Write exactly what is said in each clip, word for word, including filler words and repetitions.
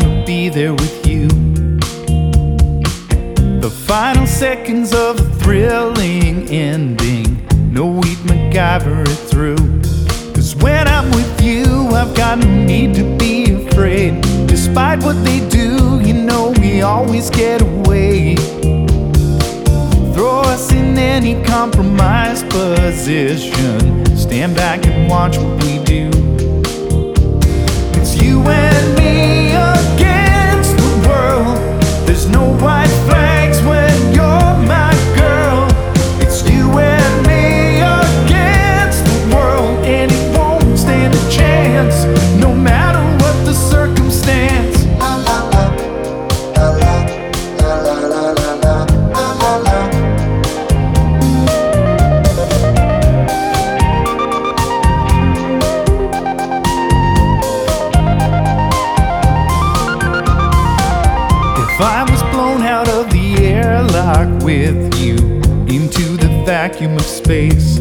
to be there with you. The final seconds of a thrilling ending. No, we'd MacGyver it through. Cause when I'm with you, I've got no need to be afraid. Despite what they do, you know we always get away. Throw us in any compromised position. Stand back and watch what we do. It's you and me against the world. There's no white flags when you're my girl. It's you and me against the world, and it won't stand a chance, no matter what the circumstance. If I was blown out of the airlock with you into the vacuum of space,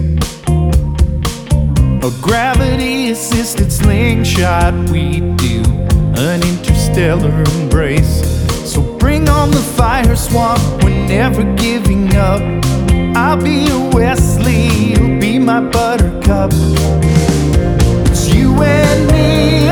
a gravity-assisted slingshot we'd do, an interstellar embrace. So bring on the fire swamp, we're never giving up. I'll be your Wesley, you'll be my buttercup. It's you and me